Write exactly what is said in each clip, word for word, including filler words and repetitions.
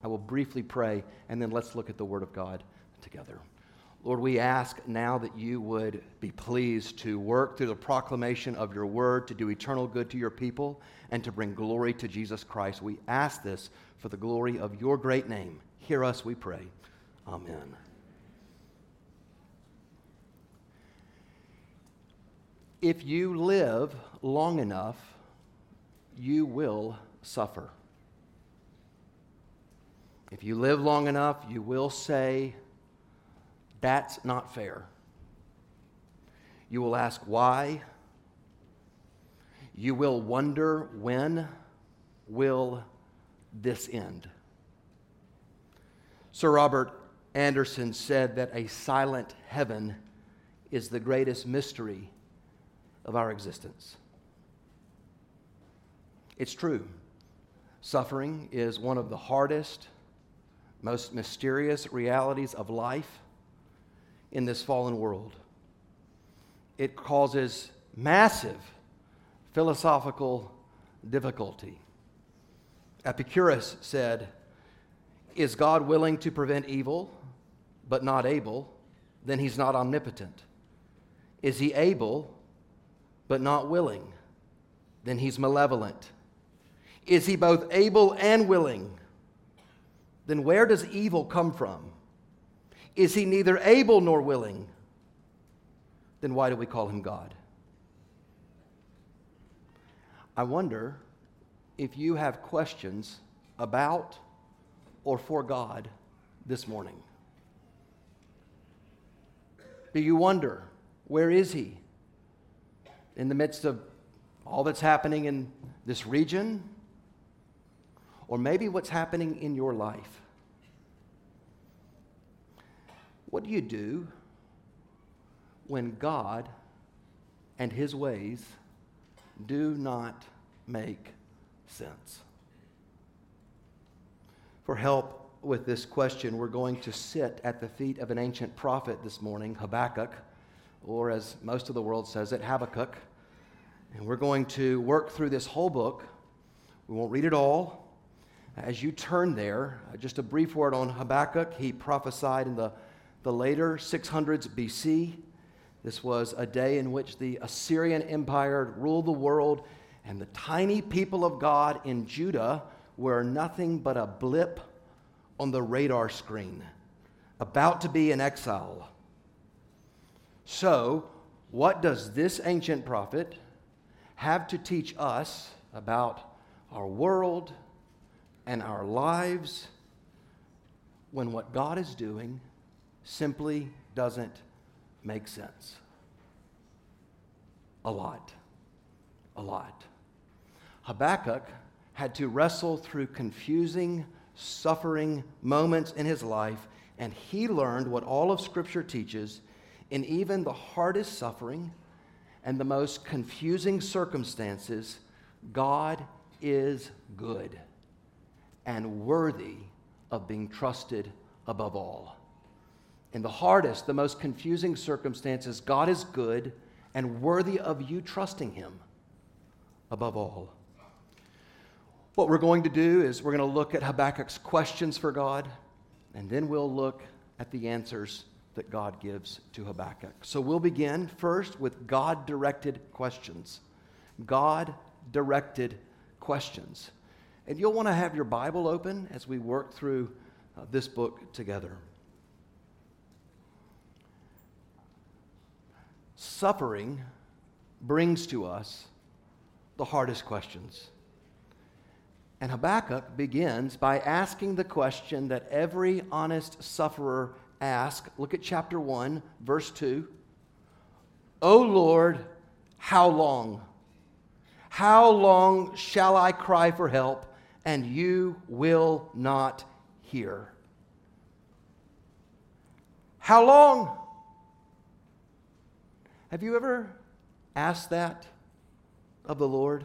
I will briefly pray, and then let's look at the Word of God together. Lord, we ask now that you would be pleased to work through the proclamation of your word to do eternal good to your people and to bring glory to Jesus Christ. We ask this for the glory of your great name. Hear us, we pray. Amen. If you live long enough, you will suffer. If you live long enough, you will say, "That's not fair." You will ask why. You will wonder, when will this end? Sir Robert Anderson said that a silent heaven is the greatest mystery of our existence. It's true. Suffering is one of the hardest, most mysterious realities of life in this fallen world. It causes massive philosophical difficulty. Epicurus said, "Is God willing to prevent evil, but not able? Then he's not omnipotent. Is he able, but not willing? Then he's malevolent. Is he both able and willing? Then where does evil come from? Is he neither able nor willing? Then why do we call him God?" I wonder if you have questions about or for God this morning. Do you wonder, where is he? In the midst of all that's happening in this region? Or maybe what's happening in your life? What do you do when God and his ways do not make sense? For help with this question, we're going to sit at the feet of an ancient prophet this morning, Habakkuk, or as most of the world says it, Habakkuk. And we're going to work through this whole book. We won't read it all. As you turn there, just a brief word on Habakkuk. He prophesied in the, the later six hundreds B C. This was a day in which the Assyrian Empire ruled the world, and the tiny people of God in Judah were nothing but a blip on the radar screen, about to be in exile. So, what does this ancient prophet have to teach us about our world and our lives when what God is doing simply doesn't make sense? A lot. A lot. Habakkuk had to wrestle through confusing, suffering moments in his life, and he learned what all of Scripture teaches: in even the hardest suffering and the most confusing circumstances, God is good and worthy of being trusted above all. In the hardest, the most confusing circumstances, God is good and worthy of you trusting him above all. What we're going to do is we're going to look at Habakkuk's questions for God, and then we'll look at the answers that God gives to Habakkuk. So we'll begin first with God-directed questions. God-directed questions. And you'll want to have your Bible open as we work through uh, this book together. Suffering brings to us the hardest questions. And Habakkuk begins by asking the question that every honest sufferer asks. Look at chapter one, verse two. "O Lord, how long? How long shall I cry for help, and you will not hear?" How long? Have you ever asked that of the Lord?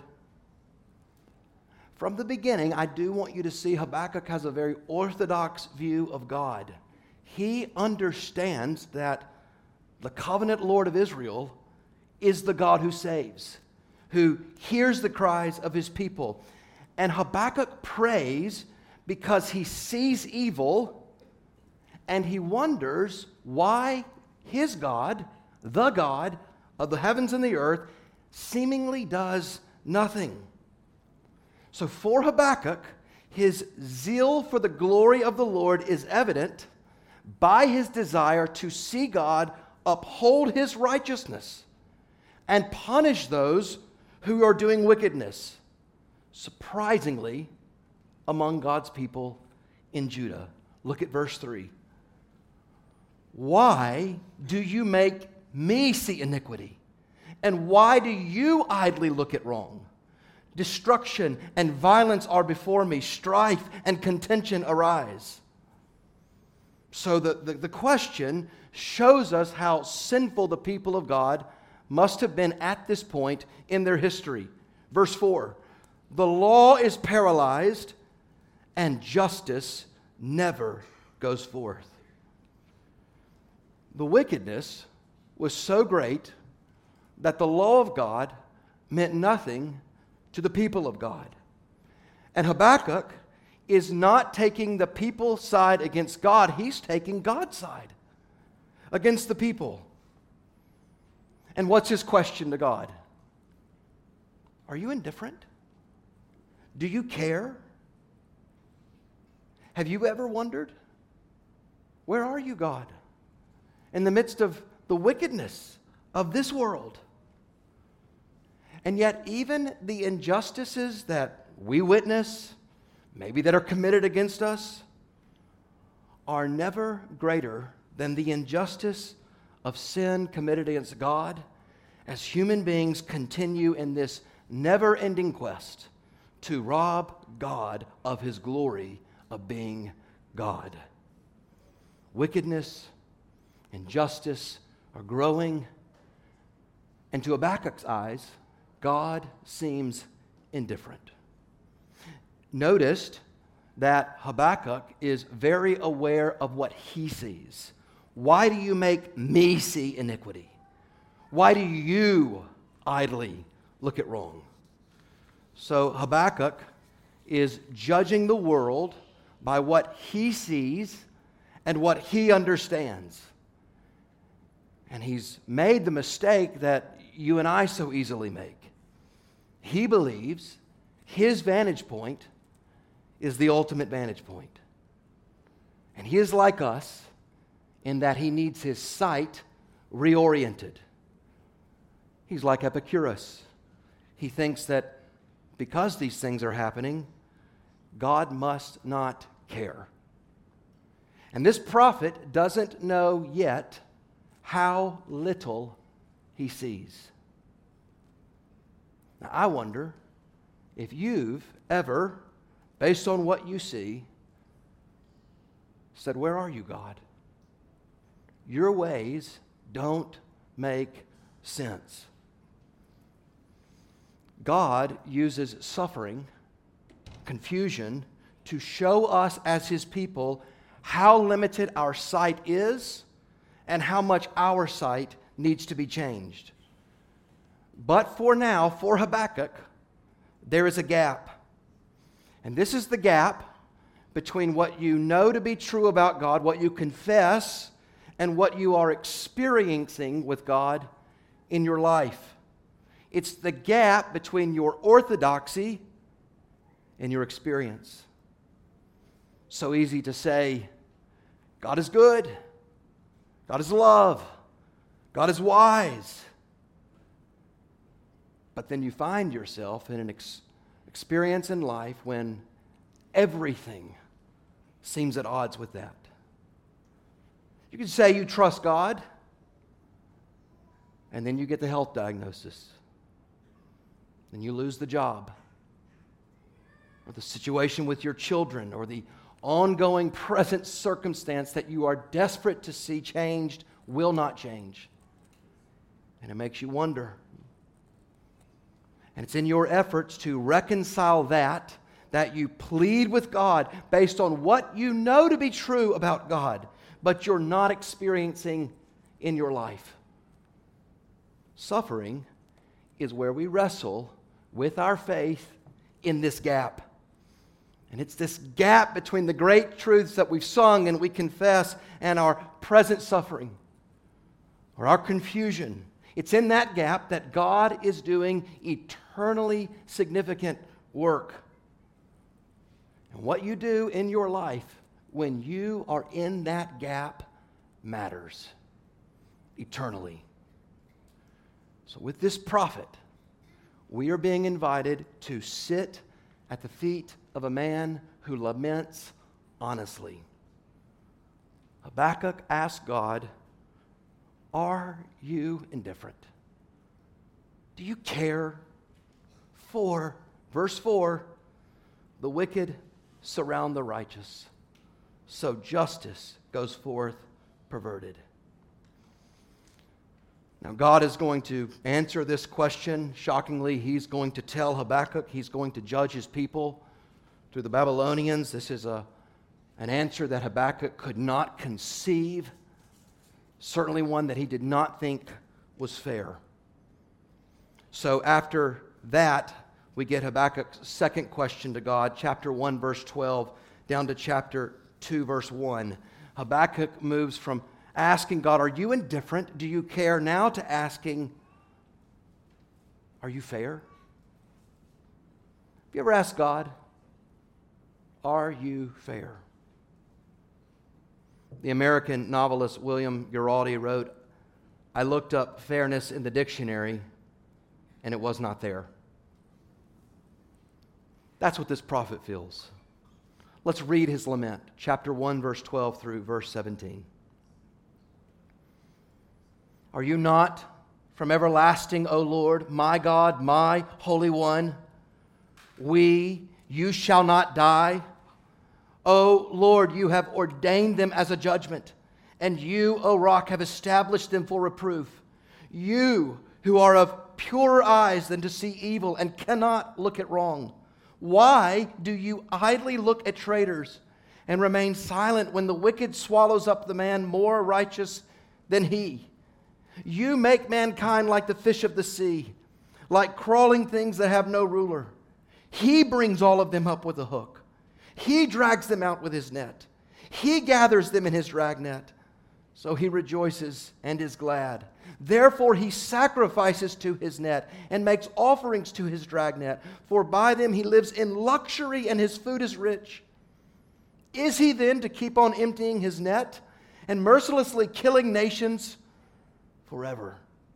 From the beginning, I do want you to see Habakkuk has a very orthodox view of God. He understands that the covenant Lord of Israel is the God who saves, who hears the cries of his people. And Habakkuk prays because he sees evil and he wonders why his God, the God of the heavens and the earth, seemingly does nothing. So for Habakkuk, his zeal for the glory of the Lord is evident by his desire to see God uphold his righteousness and punish those who are doing wickedness, surprisingly, among God's people in Judah. Look at verse three. Why do you make me see iniquity? And why do you idly look at wrong? Destruction and violence are before me. Strife and contention arise. So the, the, the question shows us how sinful the people of God must have been at this point in their history. Verse four, the law is paralyzed and justice never goes forth. The wickedness was so great that the law of God meant nothing to the people of God. And Habakkuk is not taking the people's side against God, he's taking God's side against the people. And what's his question to God? Are you indifferent? Do you care? Have you ever wondered, where are you, God, in the midst of the wickedness of this world? And yet, even the injustices that we witness, maybe that are committed against us, are never greater than the injustice of sin committed against God as human beings continue in this never-ending quest to rob God of his glory of being God. Wickedness, injustice are growing, and to Habakkuk's eyes, God seems indifferent. Notice that Habakkuk is very aware of what he sees. Why do you make me see iniquity? Why do you idly look at wrong? So Habakkuk is judging the world by what he sees and what he understands. And he's made the mistake that you and I so easily make. He believes his vantage point is the ultimate vantage point. And he is like us in that he needs his sight reoriented. He's like Epicurus. He thinks that because these things are happening, God must not care. And this prophet doesn't know yet how little he sees. Now, I wonder if you've ever, based on what you see, said, where are you, God? Your ways don't make sense. God uses suffering, confusion, to show us as his people how limited our sight is and how much our sight needs to be changed. But for now, for Habakkuk, there is a gap. And this is the gap between what you know to be true about God, what you confess, and what you are experiencing with God in your life. It's the gap between your orthodoxy and your experience. So easy to say, God is good, God is love, God is wise. But then you find yourself in an ex- experience in life when everything seems at odds with that. You can say you trust God, and then you get the health diagnosis. Then you lose the job, or the situation with your children, or the ongoing present circumstance that you are desperate to see changed will not change. And it makes you wonder. And it's in your efforts to reconcile that that you plead with God based on what you know to be true about God, but you're not experiencing in your life. Suffering is where we wrestle with our faith in this gap. And it's this gap between the great truths that we've sung and we confess and our present suffering or our confusion. It's in that gap that God is doing eternally significant work. And what you do in your life when you are in that gap matters eternally. So with this prophet, we are being invited to sit at the feet of a man who laments honestly. Habakkuk asked God, "Are you indifferent? Do you care for," verse four, "the wicked surround the righteous, so justice goes forth perverted." Now, God is going to answer this question. Shockingly, He's going to tell Habakkuk He's going to judge His people through the Babylonians. This is a, an answer that Habakkuk could not conceive, certainly one that he did not think was fair. So after that, we get Habakkuk's second question to God, chapter one, verse twelve, down to chapter two, verse one. Habakkuk moves from asking God, "Are you indifferent? Do you care?" now to asking, "Are you fair?" Have you ever asked God, "Are you fair?" The American novelist William Giraldi wrote, "I looked up fairness in the dictionary, and it was not there." That's what this prophet feels. Let's read his lament, chapter one, verse twelve through verse seventeen. "Are you not from everlasting, O Lord, my God, my Holy One? We, you shall not die. O Lord, you have ordained them as a judgment, and you, O Rock, have established them for reproof. You, who are of purer eyes than to see evil and cannot look at wrong. Why do you idly look at traitors and remain silent when the wicked swallows up the man more righteous than he? You make mankind like the fish of the sea, like crawling things that have no ruler. He brings all of them up with a hook. He drags them out with his net. He gathers them in his dragnet. So he rejoices and is glad. Therefore he sacrifices to his net and makes offerings to his dragnet. For by them he lives in luxury and his food is rich. Is he then to keep on emptying his net and mercilessly killing nations forever?"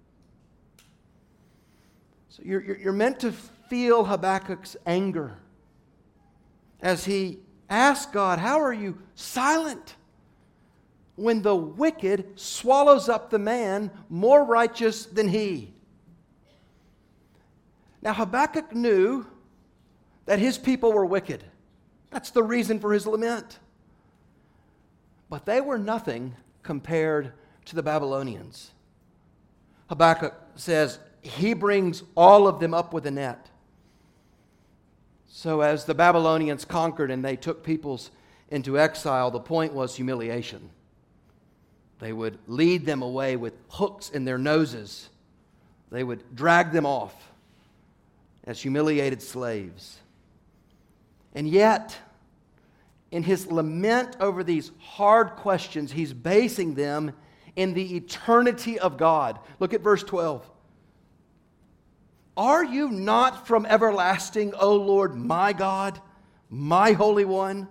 So you're, you're, you're meant to feel Habakkuk's anger as he asks God, "How are you silent when the wicked swallows up the man more righteous than he?" Now Habakkuk knew that his people were wicked. That's the reason for his lament. But they were nothing compared to the Babylonians. Habakkuk says he brings all of them up with a net. So as the Babylonians conquered and they took peoples into exile, the point was humiliation. They would lead them away with hooks in their noses. They would drag them off as humiliated slaves. And yet, in his lament over these hard questions, he's basing them in the eternity of God. Look at verse twelve. "Are you not from everlasting, O Lord, my God, my Holy One?"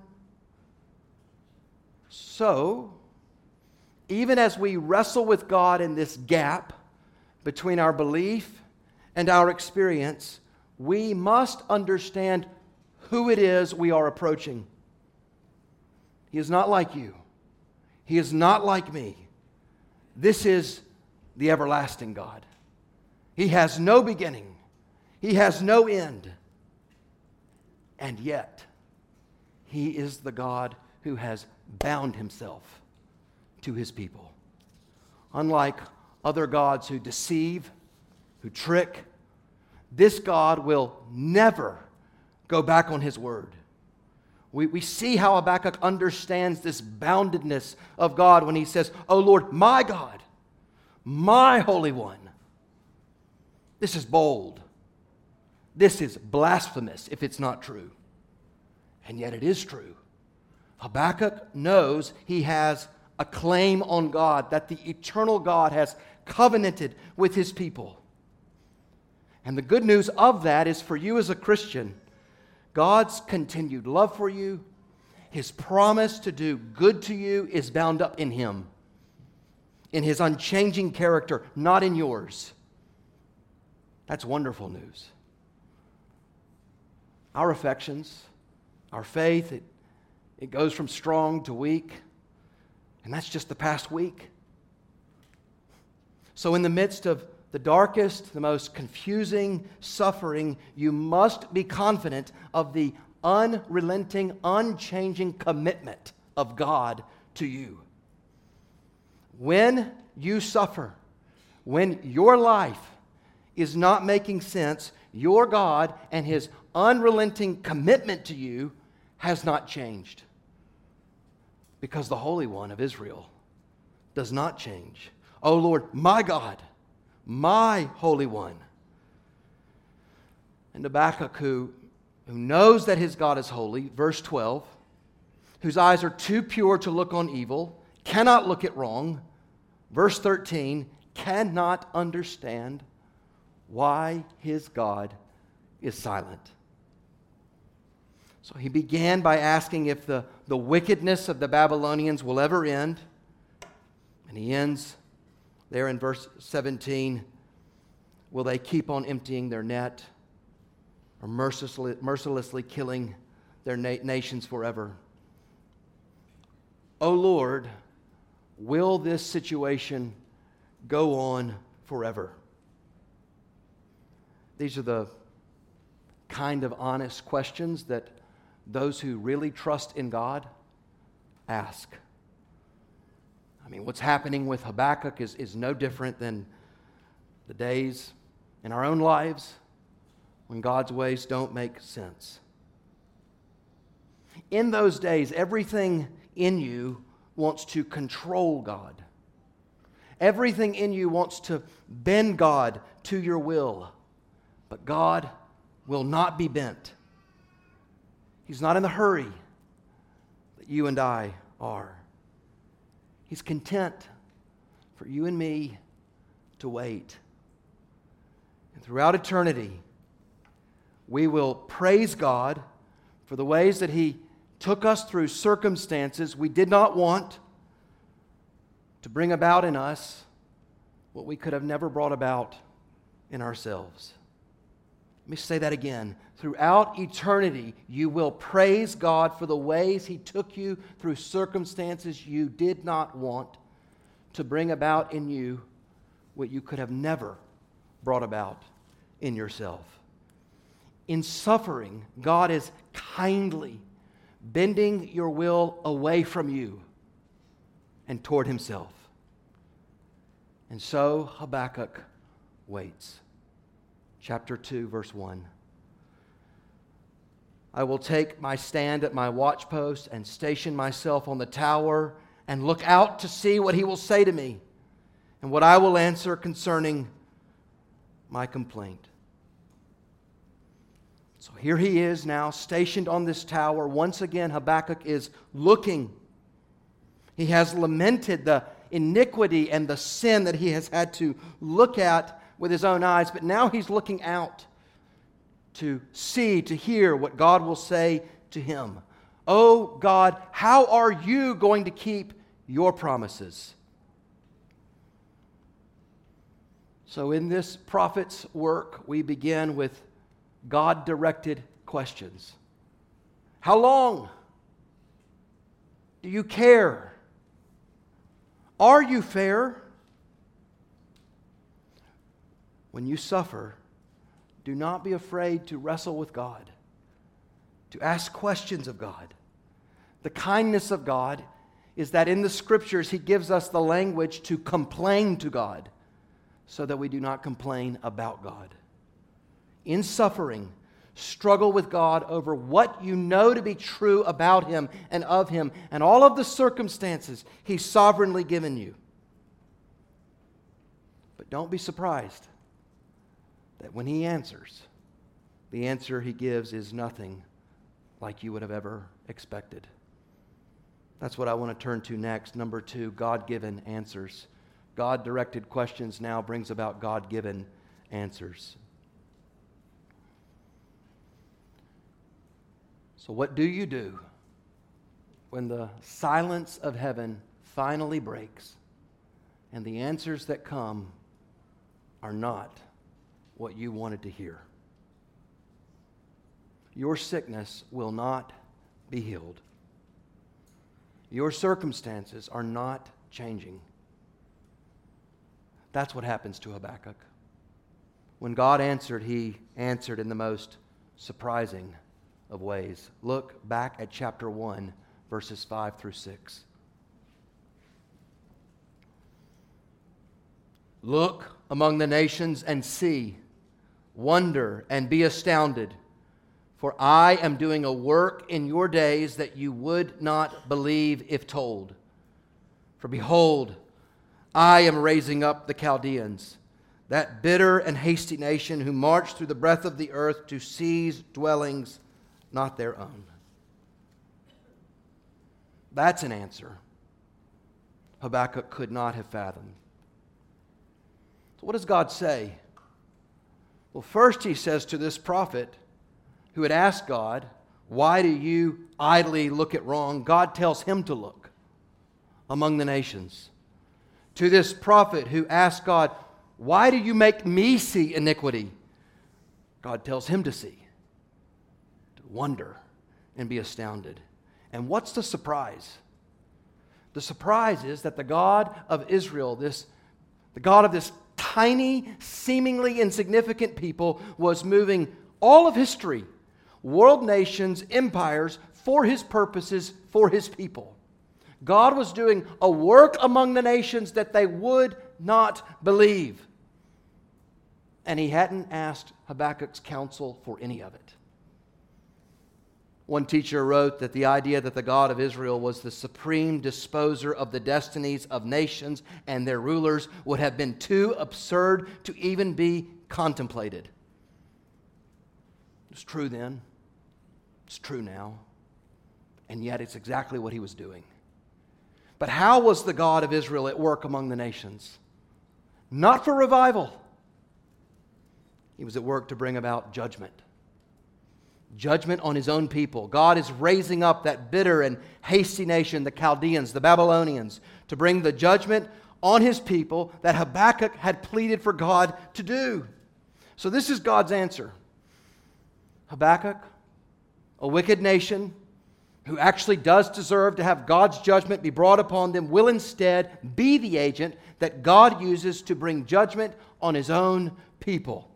So, even as we wrestle with God in this gap between our belief and our experience, we must understand who it is we are approaching. He is not like you. He is not like me. This is the everlasting God. He has no beginning. He has no end. And yet, He is the God who has bound Himself to His people. Unlike other gods who deceive, who trick, this God will never go back on His word. We, we see how Habakkuk understands this boundedness of God when he says, "O Lord, my God, my Holy One." This is bold. This is blasphemous if it's not true. And yet it is true. Habakkuk knows he has a claim on God, that the eternal God has covenanted with his people. And the good news of that is for you as a Christian, God's continued love for you, His promise to do good to you is bound up in Him, in His unchanging character, not in yours. That's wonderful news. Our affections, our faith, it, it goes from strong to weak, and that's just the past week. So in the midst of the darkest, the most confusing suffering, you must be confident of the unrelenting, unchanging commitment of God to you. When you suffer, when your life is not making sense, your God and His unrelenting commitment to you has not changed. Because the Holy One of Israel does not change. O Lord, my God, my Holy One. And Habakkuk, who, who knows that his God is holy, verse twelve, whose eyes are too pure to look on evil, cannot look at wrong, verse thirteen, cannot understand why his God is silent. So he began by asking if the, the wickedness of the Babylonians will ever end. And he ends there in verse seventeen. Will they keep on emptying their net or mercilessly, mercilessly killing their na- nations forever? O Lord, will this situation go on forever? These are the kind of honest questions that those who really trust in God ask. I mean, what's happening with Habakkuk is, is no different than the days in our own lives when God's ways don't make sense. In those days, everything in you wants to control God. Everything in you wants to bend God to your will. But God will not be bent. He's not in the hurry that you and I are. He's content for you and me to wait. And throughout eternity, we will praise God for the ways that He took us through circumstances we did not want to bring about in us what we could have never brought about in ourselves. Let me say that again. Throughout eternity, you will praise God for the ways He took you through circumstances you did not want to bring about in you what you could have never brought about in yourself. In suffering, God is kindly bending your will away from you and toward Himself. And so Habakkuk waits. Chapter two, verse one. I will take my stand at my watchpost and station myself on the tower and look out to see what He will say to me and what I will answer concerning my complaint. So here he is now, stationed on this tower. Once again, Habakkuk is looking. He has lamented the iniquity and the sin that he has had to look at with his own eyes, but now he's looking out to see, to hear what God will say to him. Oh God, how are you going to keep your promises? So in this prophet's work, we begin with God-directed questions. How long? Do you care? Are you fair? When you suffer, do not be afraid to wrestle with God, to ask questions of God. The kindness of God is that in the Scriptures He gives us the language to complain to God so that we do not complain about God. In suffering, struggle with God over what you know to be true about Him and of Him and all of the circumstances He's sovereignly given you. But don't be surprised that when He answers, the answer He gives is nothing like you would have ever expected. That's what I want to turn to next. Number two, God-given answers. God-directed questions now brings about God-given answers. So what do you do when the silence of heaven finally breaks and the answers that come are not what you wanted to hear? Your sickness will not be healed. Your circumstances are not changing. That's what happens to Habakkuk. When God answered, he answered in the most surprising of ways. Look back at chapter one, verses five through six. Look among the nations and see, wonder and be astounded, for I am doing a work in your days that you would not believe if told. For behold, I am raising up the Chaldeans, that bitter and hasty nation who march through the breadth of the earth to seize dwellings not their own. That's an answer Habakkuk could not have fathomed. So what does God say? Well, first he says to this prophet who had asked God, why do you idly look at wrong? God tells him to look among the nations. To this prophet who asked God, why do you make me see iniquity? God tells him to see, to wonder and be astounded. And what's the surprise? The surprise is that the God of Israel, this, the God of this tiny, seemingly insignificant people, was moving all of history, world nations, empires, for his purposes, for his people. God was doing a work among the nations that they would not believe. And he hadn't asked Habakkuk's counsel for any of it. One teacher wrote that the idea that the God of Israel was the supreme disposer of the destinies of nations and their rulers would have been too absurd to even be contemplated. It's true then. It's true now. And yet it's exactly what he was doing. But how was the God of Israel at work among the nations? Not for revival. He was at work to bring about judgment. Judgment on his own people. God is raising up that bitter and hasty nation, the Chaldeans, the Babylonians, to bring the judgment on his people that Habakkuk had pleaded for God to do. So this is God's answer. Habakkuk, a wicked nation who actually does deserve to have God's judgment be brought upon them, will instead be the agent that God uses to bring judgment on his own people.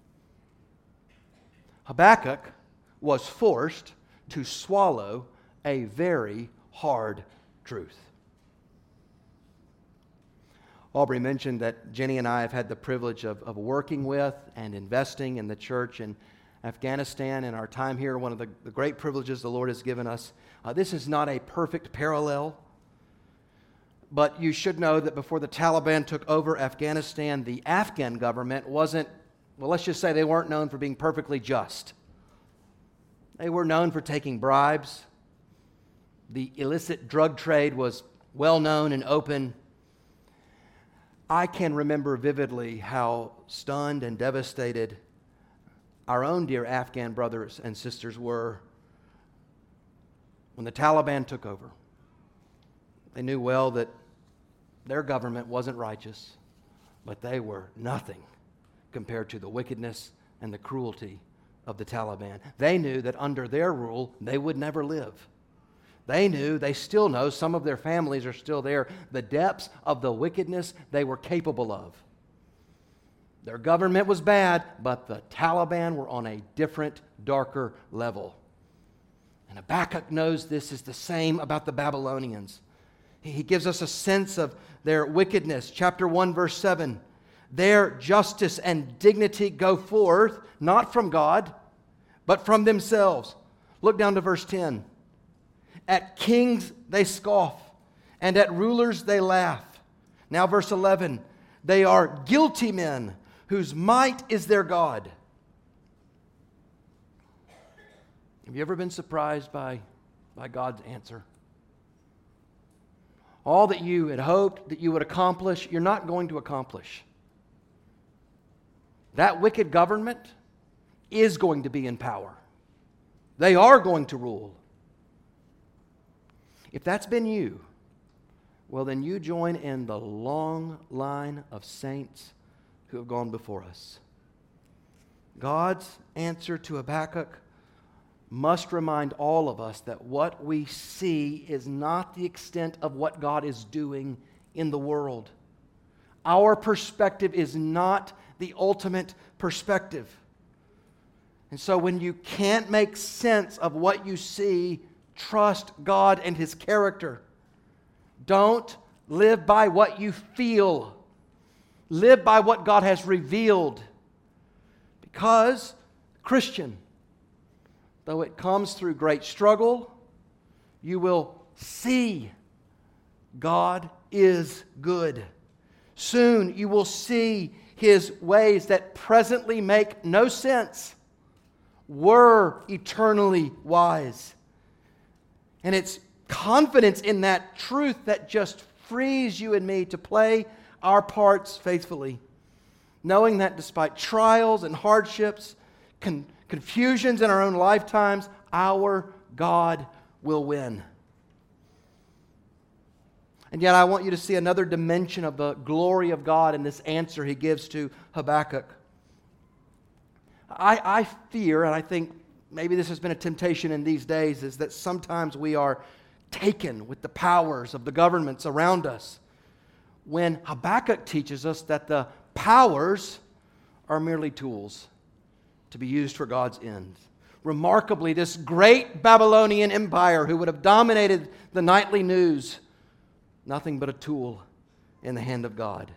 Habakkuk was forced to swallow a very hard truth. Aubrey mentioned that Jenny and I have had the privilege of, of working with and investing in the church in Afghanistan and our time here, one of the, the great privileges the Lord has given us. Uh, this is not a perfect parallel, but you should know that before the Taliban took over Afghanistan, the Afghan government wasn't, well, let's just say they weren't known for being perfectly just. They were known for taking bribes. The illicit drug trade was well known and open. I can remember vividly how stunned and devastated our own dear Afghan brothers and sisters were when the Taliban took over. They knew well that their government wasn't righteous, but they were nothing compared to the wickedness and the cruelty of the Taliban. They knew that under their rule, they would never live. They knew, they still know, some of their families are still there, the depths of the wickedness they were capable of. Their government was bad, but the Taliban were on a different, darker level. And Habakkuk knows this is the same about the Babylonians. He gives us a sense of their wickedness. Chapter one, verse seven. Their justice and dignity go forth, not from God, but from themselves. Look down to verse ten. At kings they scoff, and at rulers they laugh. Now verse eleven. They are guilty men, whose might is their God. Have you ever been surprised by, by God's answer? All that you had hoped that you would accomplish, you're not going to accomplish. That wicked government is going to be in power. They are going to rule. If that's been you, well, then you join in the long line of saints who have gone before us. God's answer to Habakkuk must remind all of us that what we see is not the extent of what God is doing in the world. Our perspective is not the ultimate perspective. And so when you can't make sense of what you see, trust God and His character. Don't live by what you feel. Live by what God has revealed. Because, Christian, though it comes through great struggle, you will see God is good. Soon you will see His ways that presently make no sense were eternally wise. And it's confidence in that truth that just frees you and me to play our parts faithfully, knowing that despite trials and hardships, con- confusions in our own lifetimes, our God will win. And yet I want you to see another dimension of the glory of God in this answer He gives to Habakkuk. I, I fear, and I think maybe this has been a temptation in these days, is that sometimes we are taken with the powers of the governments around us, when Habakkuk teaches us that the powers are merely tools to be used for God's ends. Remarkably, this great Babylonian empire who would have dominated the nightly news, nothing but a tool in the hand of God.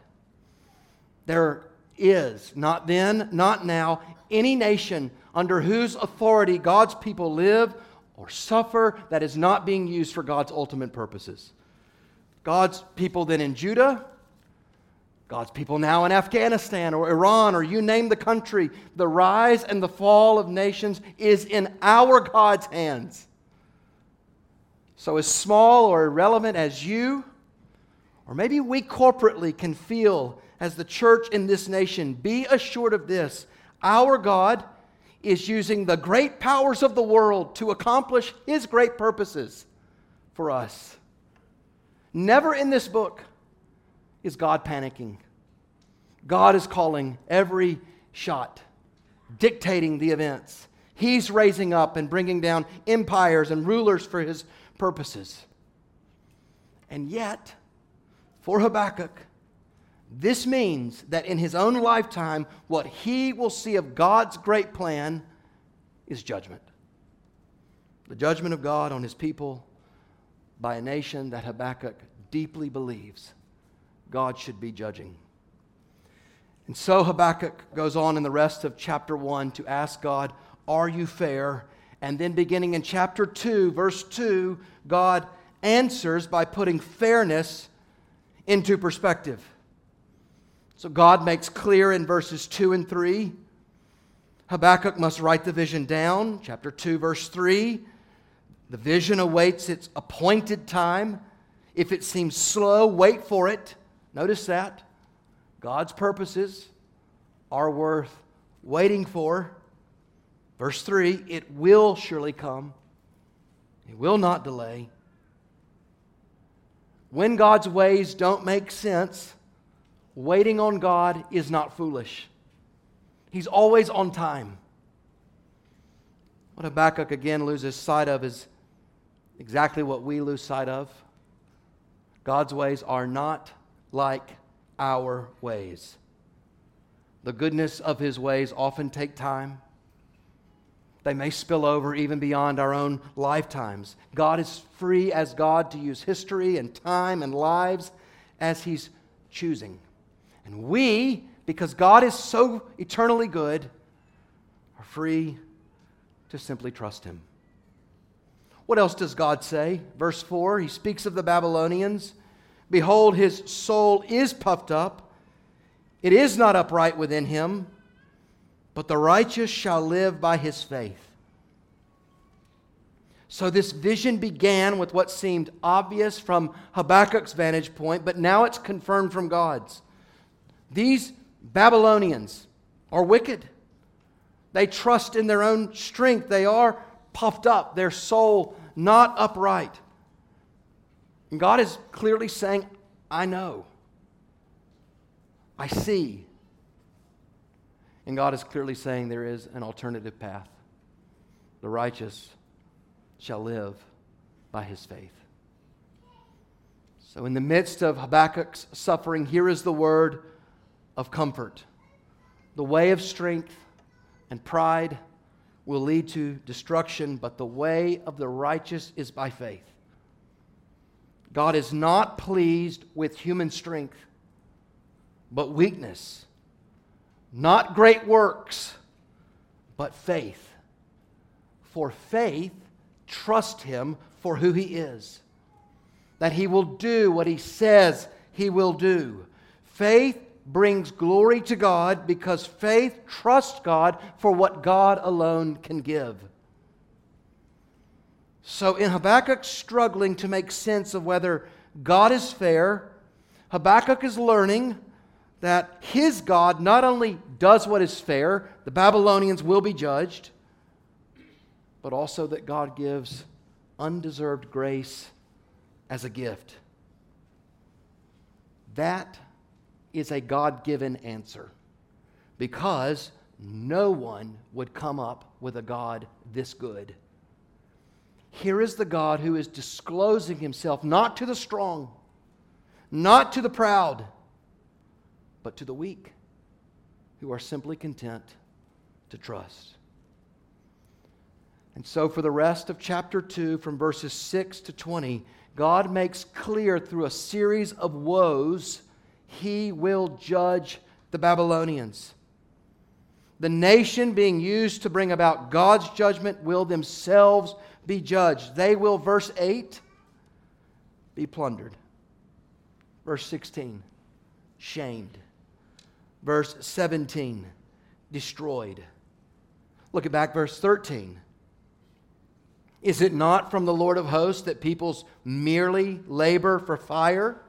There is, not then, not now, any nation under whose authority God's people live or suffer that is not being used for God's ultimate purposes. God's people then in Judah, God's people now in Afghanistan or Iran or you name the country, the rise and the fall of nations is in our God's hands. So as small or irrelevant as you, or maybe we corporately can feel as the church in this nation, be assured of this: our God is using the great powers of the world to accomplish His great purposes for us. Never in this book is God panicking. God is calling every shot, dictating the events. He's raising up and bringing down empires and rulers for His purposes. And yet, for Habakkuk, this means that in his own lifetime, what he will see of God's great plan is judgment. The judgment of God on His people by a nation that Habakkuk deeply believes God should be judging. And so Habakkuk goes on in the rest of chapter one to ask God, "Are you fair?" And then beginning in chapter two, verse two, God answers by putting fairness into perspective. So God makes clear in verses two and three, Habakkuk must write the vision down. Chapter two, verse three, the vision awaits its appointed time. If it seems slow, wait for it. Notice that. God's purposes are worth waiting for. Verse three, it will surely come. It will not delay. When God's ways don't make sense, waiting on God is not foolish. He's always on time. What Habakkuk again loses sight of is exactly what we lose sight of. God's ways are not like our ways. The goodness of His ways often take time. They may spill over even beyond our own lifetimes. God is free as God to use history and time and lives as He's choosing. And we, because God is so eternally good, are free to simply trust Him. What else does God say? Verse four, He speaks of the Babylonians. Behold, his soul is puffed up. It is not upright within him, but the righteous shall live by his faith. So this vision began with what seemed obvious from Habakkuk's vantage point, but now it's confirmed from God's. These Babylonians are wicked. They trust in their own strength. They are puffed up, their soul not upright. And God is clearly saying, I know. I see. And God is clearly saying there is an alternative path. The righteous shall live by his faith. So in the midst of Habakkuk's suffering, here is the word of comfort. The way of strength and pride will lead to destruction, but the way of the righteous is by faith. God is not pleased with human strength, but weakness. Not great works, but faith. For faith, trust Him for who He is. That He will do what He says He will do. Faith brings glory to God because faith trusts God for what God alone can give. So in Habakkuk struggling to make sense of whether God is fair, Habakkuk is learning that his God not only does what is fair, the Babylonians will be judged, but also that God gives undeserved grace as a gift. That is a God-given answer, because no one would come up with a God this good. Here is the God who is disclosing Himself not to the strong, not to the proud, but to the weak, who are simply content to trust. And so for the rest of chapter two, from verses six to twenty, God makes clear through a series of woes He will judge the Babylonians. The nation being used to bring about God's judgment will themselves be judged. They will, verse eight, be plundered. Verse sixteen, shamed. Verse seventeen, destroyed. Look at back verse thirteen. Is it not from the Lord of hosts that peoples merely labor for fire?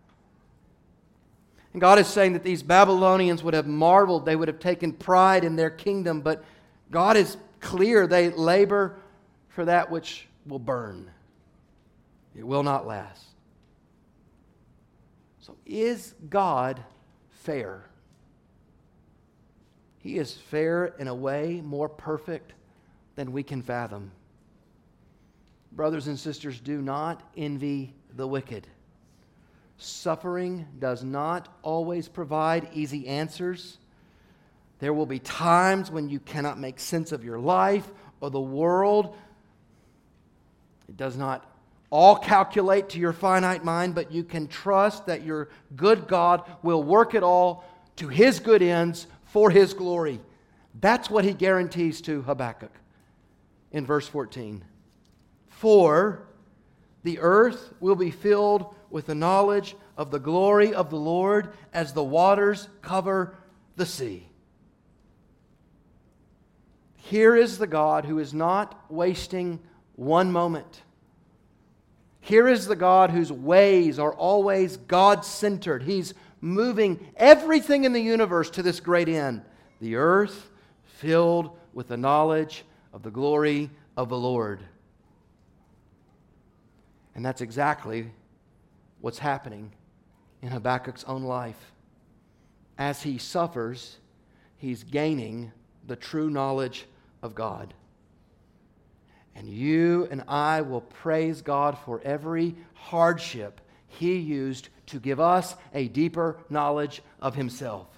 And God is saying that these Babylonians would have marveled, they would have taken pride in their kingdom, but God is clear, they labor for that which will burn. It will not last. So is God fair? He is fair in a way more perfect than we can fathom. Brothers and sisters, do not envy the wicked. Suffering does not always provide easy answers. There will be times when you cannot make sense of your life or the world. It does not all calculate to your finite mind, but you can trust that your good God will work it all to His good ends for His glory. That's what He guarantees to Habakkuk in verse fourteen. For the earth will be filled with the knowledge of the glory of the Lord as the waters cover the sea. Here is the God who is not wasting one moment. Here is the God whose ways are always God-centered. He's moving everything in the universe to this great end. The earth filled with the knowledge of the glory of the Lord. And that's exactly what's happening in Habakkuk's own life. As he suffers, he's gaining the true knowledge of God. And you and I will praise God for every hardship He used to give us a deeper knowledge of Himself.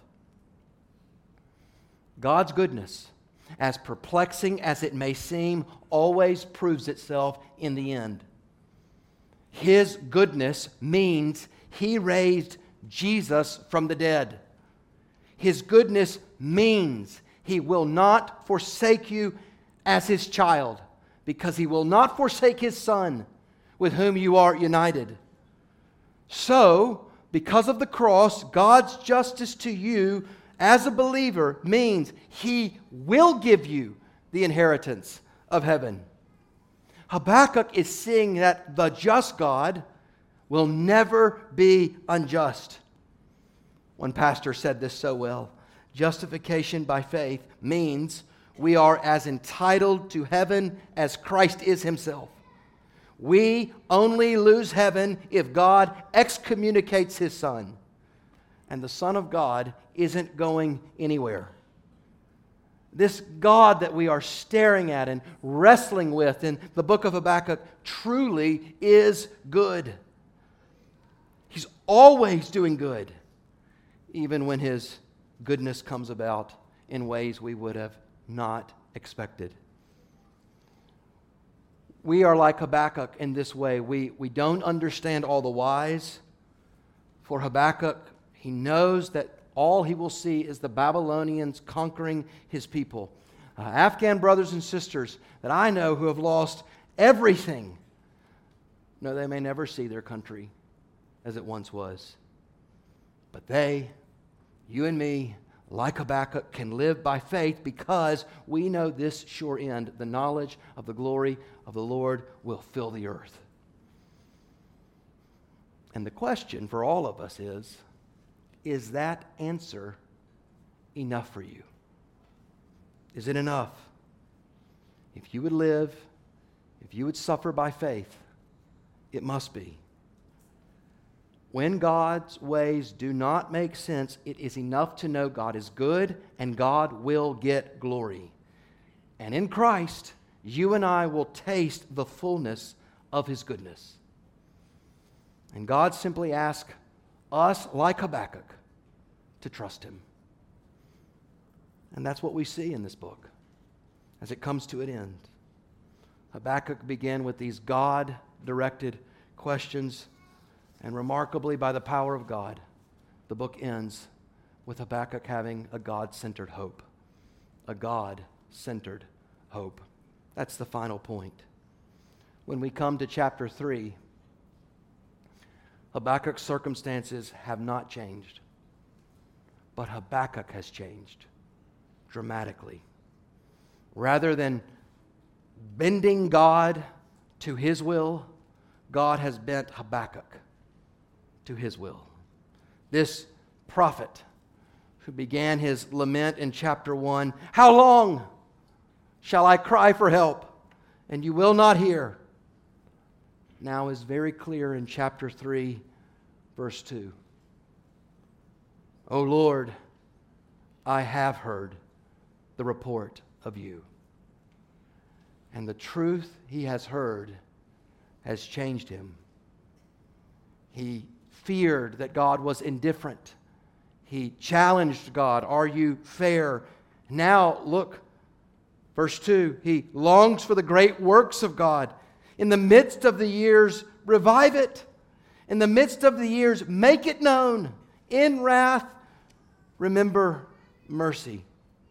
God's goodness, as perplexing as it may seem, always proves itself in the end. His goodness means He raised Jesus from the dead. His goodness means He will not forsake you as His child, because He will not forsake His Son with whom you are united. So, because of the cross, God's justice to you as a believer means He will give you the inheritance of heaven. Habakkuk is seeing that the just God will never be unjust. One pastor said this so well. Justification by faith means we are as entitled to heaven as Christ is himself. We only lose heaven if God excommunicates his Son. And the Son of God isn't going anywhere. This God that we are staring at and wrestling with in the book of Habakkuk truly is good. He's always doing good, even when his goodness comes about in ways we would have not expected. We are like Habakkuk in this way. We, we don't understand all the whys. For Habakkuk, he knows that all he will see is the Babylonians conquering his people. Uh, Afghan brothers and sisters that I know who have lost everything, no, they may never see their country as it once was. But they, you and me, like Habakkuk, can live by faith because we know this sure end. The knowledge of the glory of the Lord will fill the earth. And the question for all of us is, is that answer enough for you? Is it enough? If you would live, if you would suffer by faith, it must be. When God's ways do not make sense, it is enough to know God is good and God will get glory. And in Christ, you and I will taste the fullness of his goodness. And God simply asks us, like Habakkuk, to trust him. And that's what we see in this book as it comes to an end. Habakkuk began with these God-directed questions, and remarkably, by the power of God, the book ends with Habakkuk having a God-centered hope. A God-centered hope. That's the final point. When we come to chapter three, Habakkuk's circumstances have not changed, but Habakkuk has changed dramatically. Rather than bending God to his will, God has bent Habakkuk to his will. This prophet who began his lament in chapter one, "How long shall I cry for help, and you will not hear?" now is very clear in chapter three, verse two. "O Lord, I have heard the report of you." And the truth he has heard has changed him. He feared that God was indifferent. He challenged God, "Are you fair?" Now, look, verse two, he longs for the great works of God. In the midst of the years, revive it. In the midst of the years, make it known. In wrath, remember mercy.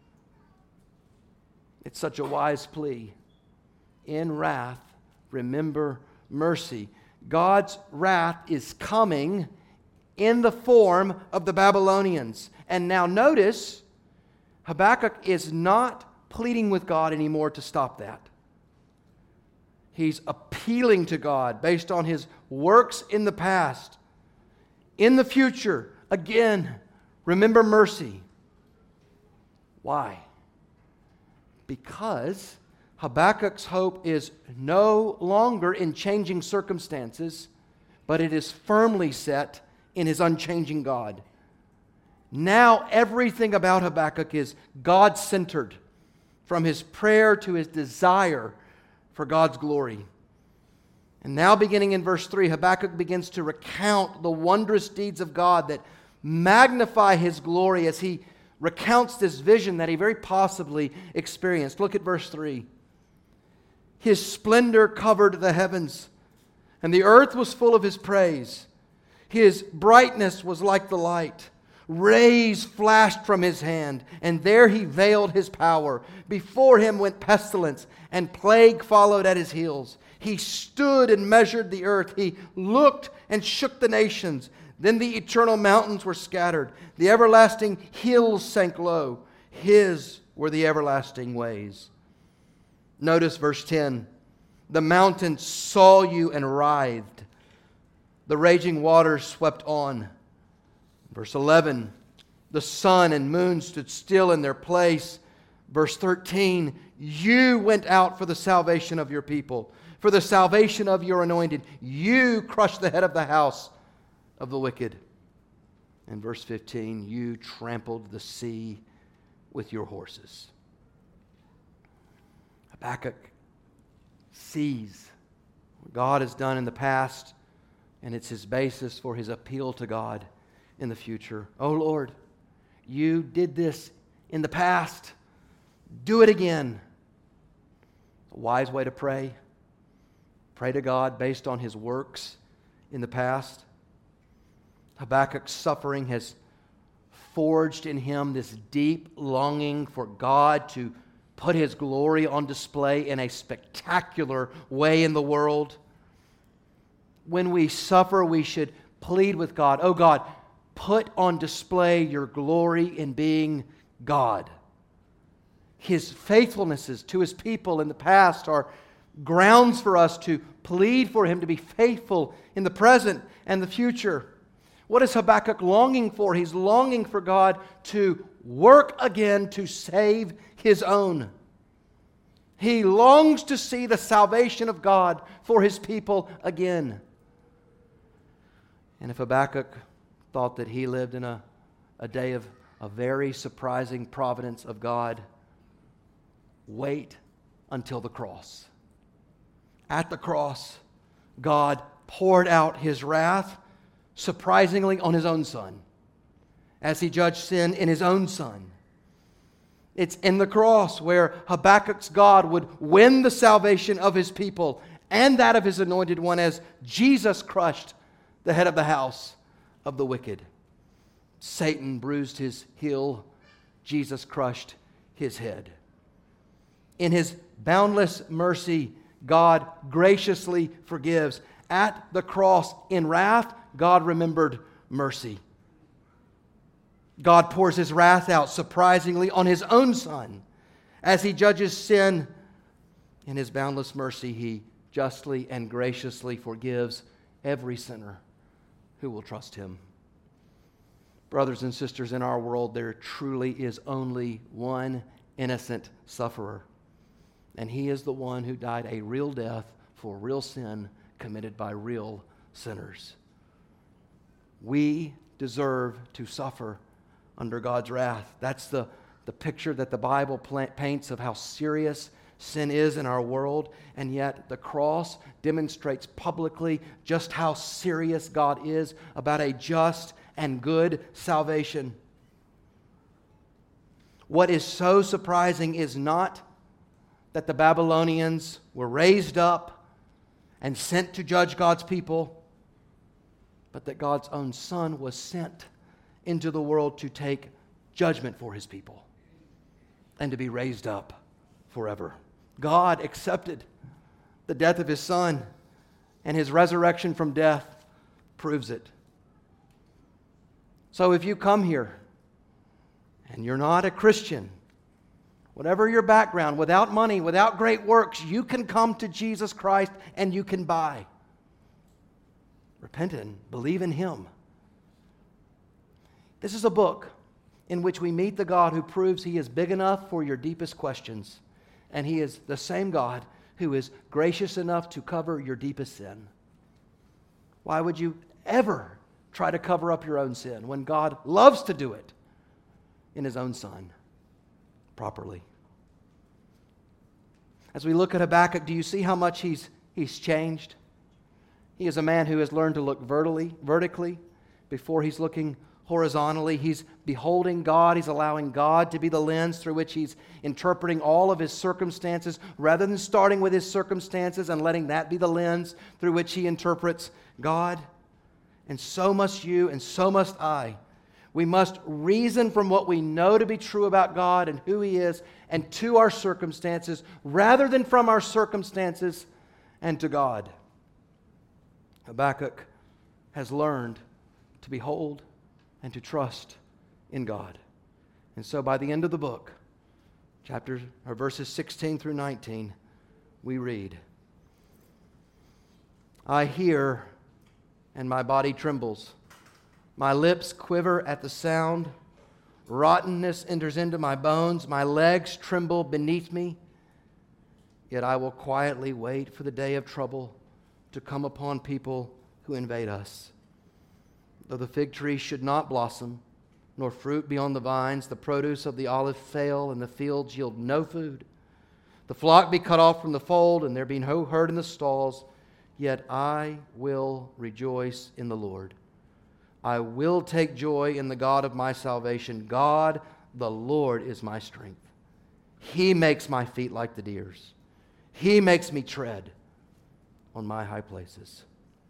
It's such a wise plea. In wrath, remember mercy. God's wrath is coming in the form of the Babylonians. And now notice, Habakkuk is not pleading with God anymore to stop that. He's appealing to God based on his works in the past. In the future, again, remember mercy. Why? Because Habakkuk's hope is no longer in changing circumstances, but it is firmly set in his unchanging God. Now everything about Habakkuk is God-centered, from his prayer to his desire for God's glory. And now beginning in verse three, Habakkuk begins to recount the wondrous deeds of God that magnify his glory as he recounts this vision that he very possibly experienced. Look at verse three. "His splendor covered the heavens, and the earth was full of his praise. His brightness was like the light. Rays flashed from his hand, and there he veiled his power. Before him went pestilence, and plague followed at his heels. He stood and measured the earth. He looked and shook the nations. Then the eternal mountains were scattered. The everlasting hills sank low. His were the everlasting ways." Notice verse ten. The mountains saw you and writhed. The raging waters swept on. Verse eleven, the sun and moon stood still in their place. Verse thirteen, you went out for the salvation of your people, for the salvation of your anointed. You crushed the head of the house of the wicked. And verse fifteen, you trampled the sea with your horses. Habakkuk sees what God has done in the past, and it's his basis for his appeal to God in the future. Oh Lord, you did this in the past. Do it again. A wise way to pray. Pray to God based on his works in the past. Habakkuk's suffering has forged in him this deep longing for God to put his glory on display in a spectacular way in the world. When we suffer, we should plead with God, oh God, put on display your glory in being God. His faithfulnesses to his people in the past are grounds for us to plead for him to be faithful in the present and the future. What is Habakkuk longing for? He's longing for God to work again to save his own. He longs to see the salvation of God for his people again. And if Habakkuk thought that he lived in a, a day of a very surprising providence of God, wait until the cross. At the cross, God poured out his wrath surprisingly on his own Son, as he judged sin in his own Son. It's in the cross where Habakkuk's God would win the salvation of his people and that of his anointed one, as Jesus crushed the head of the house of the wicked. Satan bruised his heel, Jesus crushed his head. In his boundless mercy, God graciously forgives. At the cross, in wrath, God remembered mercy. God pours his wrath out surprisingly on his own Son. As he judges sin, in his boundless mercy, he justly and graciously forgives every sinner who will trust him. Brothers and sisters, in our world, there truly is only one innocent sufferer. And he is the one who died a real death for real sin committed by real sinners. We deserve to suffer under God's wrath. That's the, the picture that the Bible paints of how serious sin is in our world. And yet the cross demonstrates publicly just how serious God is about a just and good salvation. What is so surprising is not that the Babylonians were raised up and sent to judge God's people, but that God's own Son was sent into the world to take judgment for his people and to be raised up forever. God accepted the death of his Son, and his resurrection from death proves it. So if you come here and you're not a Christian, whatever your background, without money, without great works, you can come to Jesus Christ and you can buy. Repent and believe in him. This is a book in which we meet the God who proves he is big enough for your deepest questions. And he is the same God who is gracious enough to cover your deepest sin. Why would you ever try to cover up your own sin when God loves to do it in his own Son properly? As we look at Habakkuk, do you see how much he's, he's changed? He is a man who has learned to look vertically, vertically before he's looking horizontally. He's beholding God. He's allowing God to be the lens through which he's interpreting all of his circumstances, rather than starting with his circumstances and letting that be the lens through which he interprets God. And so must you, and so must I. We must reason from what we know to be true about God and who he is, and to our circumstances, rather than from our circumstances and to God. Habakkuk has learned to behold and to trust in God. And so by the end of the book, chapters or verses sixteen through nineteen, we read, I hear, and my body trembles. My lips quiver at the sound. Rottenness enters into my bones. My legs tremble beneath me. Yet I will quietly wait for the day of trouble to come upon people who invade us. Though the fig tree should not blossom, nor fruit be on the vines, the produce of the olive fail, and the fields yield no food. The flock be cut off from the fold, and there be no herd in the stalls, yet I will rejoice in the Lord. I will take joy in the God of my salvation. God, the Lord, is my strength. He makes my feet like the deer's. He makes me tread on my high places.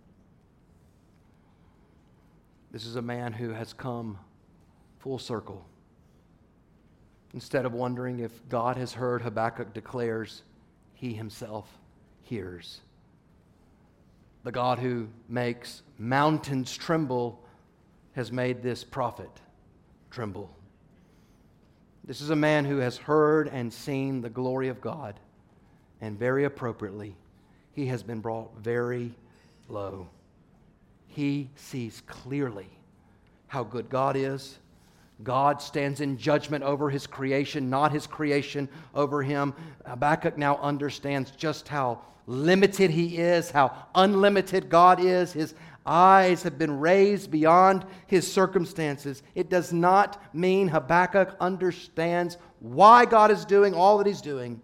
This is a man who has come full circle. Instead of wondering if God has heard, Habakkuk declares he himself hears. The God who makes mountains tremble has made this prophet tremble. This is a man who has heard and seen the glory of God, and very appropriately, he has been brought very low. He sees clearly how good God is. God stands in judgment over His creation, not His creation over him. Habakkuk now understands just how limited he is, how unlimited God is. His eyes have been raised beyond his circumstances. It does not mean Habakkuk understands why God is doing all that He's doing,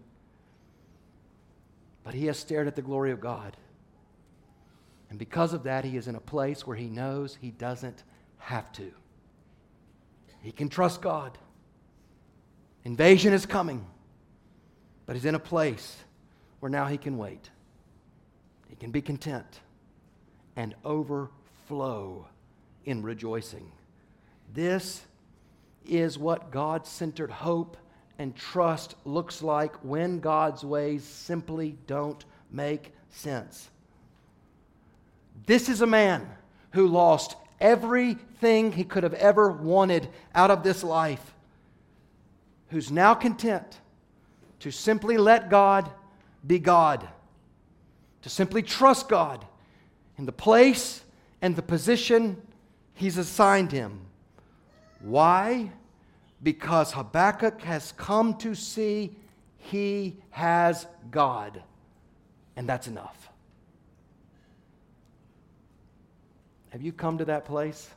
but he has stared at the glory of God. And because of that, he is in a place where he knows he doesn't have to. He can trust God. Invasion is coming, but he's in a place where now he can wait. He can be content and overflow in rejoicing. This is what God-centered hope and trust looks like when God's ways simply don't make sense. This is a man who lost everything he could have ever wanted out of this life, who's now content to simply let God be God, to simply trust God in the place and the position He's assigned him. Why? Because Habakkuk has come to see he has God, and that's enough. Have you come to that place?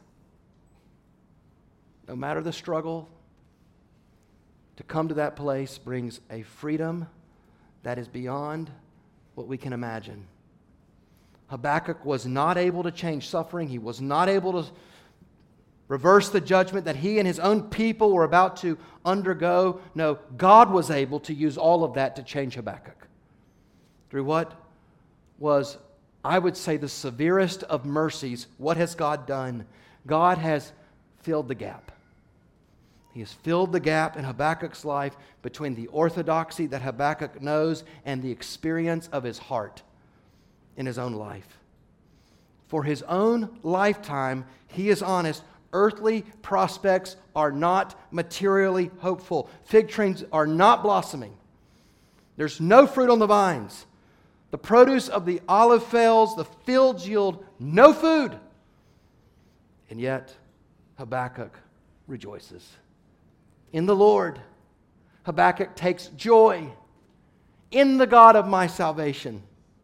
No matter the struggle, to come to that place brings a freedom that is beyond what we can imagine. Habakkuk was not able to change suffering. He was not able to reverse the judgment that he and his own people were about to undergo. No, God was able to use all of that to change Habakkuk. Through what was, I would say, the severest of mercies, what has God done? God has filled the gap. He has filled the gap in Habakkuk's life between the orthodoxy that Habakkuk knows and the experience of his heart in his own life. For his own lifetime, he is honest, earthly prospects are not materially hopeful. Fig trees are not blossoming. There's no fruit on the vines. The produce of the olive fails. The fields yield no food. And yet, Habakkuk rejoices in the Lord. Habakkuk takes joy in the God of my salvation.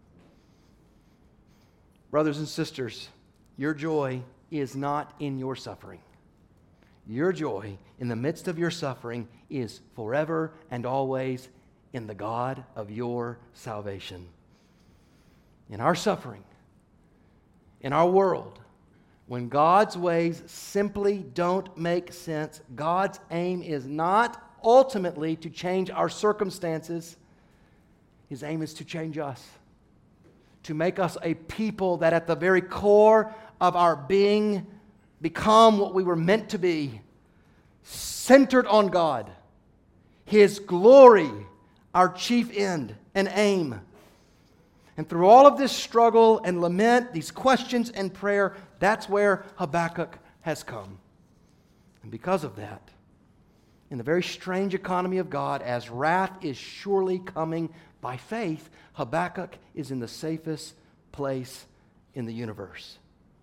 Brothers and sisters, your joy is not in your suffering. Your joy in the midst of your suffering is forever and always in the God of your salvation. In our suffering, in our world, when God's ways simply don't make sense, God's aim is not ultimately to change our circumstances. His aim is to change us, to make us a people that at the very core of our being become what we were meant to be, centered on God, His glory, our chief end and aim. And through all of this struggle and lament, these questions and prayer, that's where Habakkuk has come. And because of that, in the very strange economy of God, as wrath is surely coming by faith, Habakkuk is in the safest place in the universe.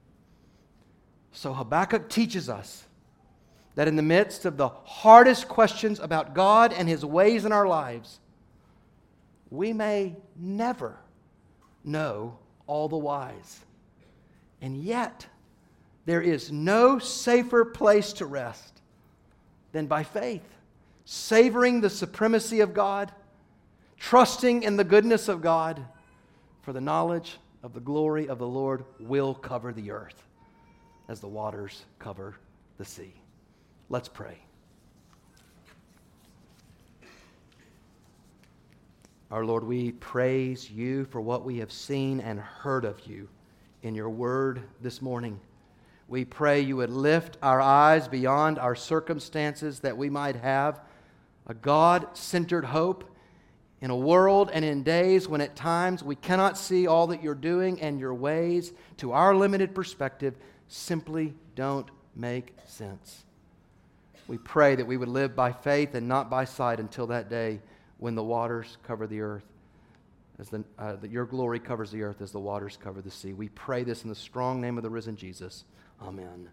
So Habakkuk teaches us that in the midst of the hardest questions about God and His ways in our lives, we may never know all the whys. And yet, there is no safer place to rest than by faith, savoring the supremacy of God, trusting in the goodness of God, for the knowledge of the glory of the Lord will cover the earth as the waters cover the sea. Let's pray. Our Lord, we praise You for what we have seen and heard of You in Your word this morning. We pray You would lift our eyes beyond our circumstances, that we might have a God-centered hope in a world and in days when at times we cannot see all that You're doing, and Your ways, to our limited perspective, simply don't make sense. We pray that we would live by faith and not by sight until that day when the waters cover the earth, as the, uh, that Your glory covers the earth as the waters cover the sea. We pray this in the strong name of the risen Jesus. Amen.